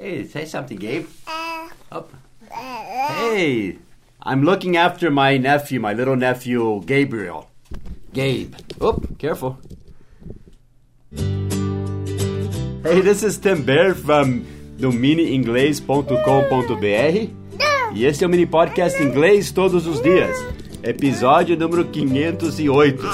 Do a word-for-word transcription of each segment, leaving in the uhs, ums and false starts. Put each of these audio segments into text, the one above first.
Hey, say something, Gabe. Up. Hey, I'm looking after my nephew, my little nephew, Gabriel. Gabe. Oh, careful. Hey, this is Tim Bear from domini inglês ponto com ponto b r e esse é o mini podcast inglês todos os dias, episódio número quinhentos e oito.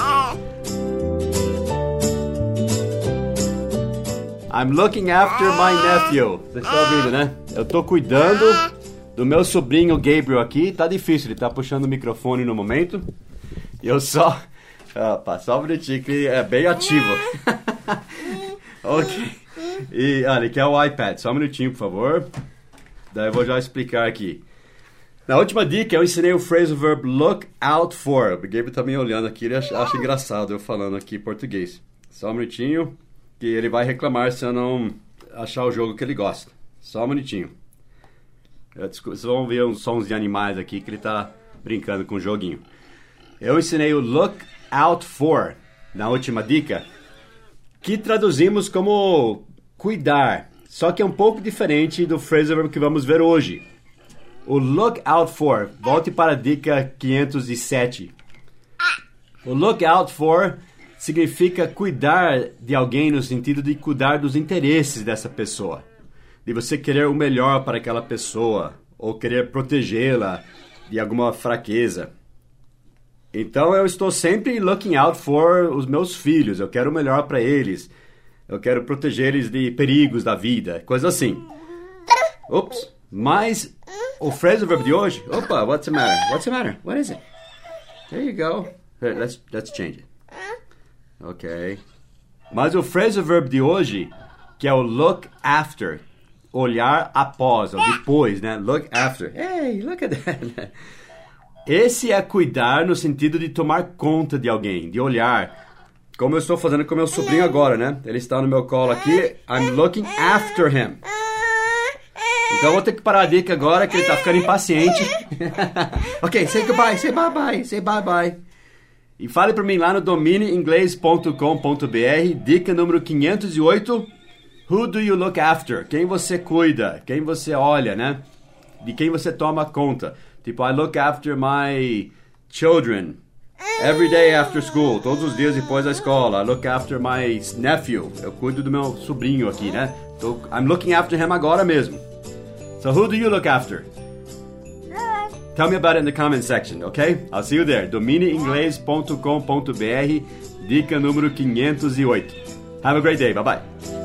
I'm looking after my nephew. Vocês estão ouvindo, né? Eu tô cuidando do meu sobrinho Gabriel aqui. Tá difícil, ele tá puxando o microfone no momento. E eu só... Opa, só um minutinho que é bem ativo. Ok. E olha, aqui é o iPad. Só um minutinho, por favor. Daí eu vou já explicar aqui. Na última dica eu ensinei o phrasal verb look out for. O Gabriel tá me olhando aqui, ele acha, acha engraçado eu falando aqui em português. Só um minutinho. Que ele vai reclamar se eu não achar o jogo que ele gosta. Só um minutinho. Vocês vão ver uns sons de animais aqui que ele tá brincando com o joguinho. Eu ensinei o look out for na última dica, que traduzimos como cuidar, só que é um pouco diferente do phrasal verb que vamos ver hoje. O look out for, volte para a dica quinhentos e sete. O look out for significa cuidar de alguém no sentido de cuidar dos interesses dessa pessoa. De você querer o melhor para aquela pessoa, ou querer protegê-la de alguma fraqueza. Então eu estou sempre looking out for os meus filhos, eu quero o melhor para eles. Eu quero proteger eles de perigos da vida, coisa assim. Ops, mas o phrasal verb de hoje... Opa, what's the matter? What's the matter? What is it? There you go. Here, let's, let's change it. Ok. Mas o phrasal verb de hoje, que é o look after, olhar após, ou depois, né? Look after. Hey, look at that. Esse é cuidar no sentido de tomar conta de alguém, de olhar. Como eu estou fazendo com meu sobrinho agora, né? Ele está no meu colo aqui. I'm looking after him. Então eu vou ter que parar a dica agora, que ele está ficando impaciente. Ok, say goodbye, say bye-bye, say bye-bye. E fale para mim lá no domini inglês ponto com ponto b r, dica número quinhentos e oito. Who do you look after? Quem você cuida? Quem você olha, né? De quem você toma conta? Tipo, I look after my children every day after school. Todos os dias depois da escola. I look after my nephew. Eu cuido do meu sobrinho aqui, né? So, I'm looking after him agora mesmo. So who do you look after? Tell me about it in the comment section, okay? I'll see you there. domini inglês ponto com ponto b r, dica número quinhentos e oito. Have a great day. Bye-bye.